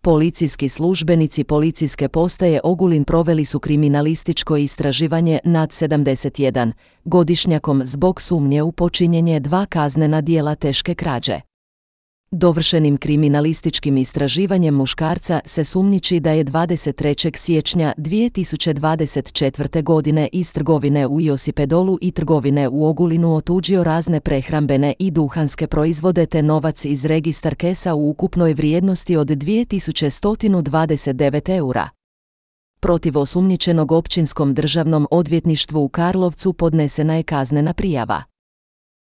Policijski službenici policijske postaje Ogulin proveli su kriminalističko istraživanje nad 71-godišnjakom zbog sumnje u počinjenje 2 kaznena djela teške krađe. Dovršenim kriminalističkim istraživanjem muškarca se sumnjiči da je 23. siječnja 2024. godine iz trgovine u Josipedolu i trgovine u Ogulinu otuđio razne prehrambene i duhanske proizvode te novac iz registar kesa u ukupnoj vrijednosti od 2129 eura. Protiv osumnjičenog Općinskom državnom odvjetništvu u Karlovcu podnesena je kaznena prijava.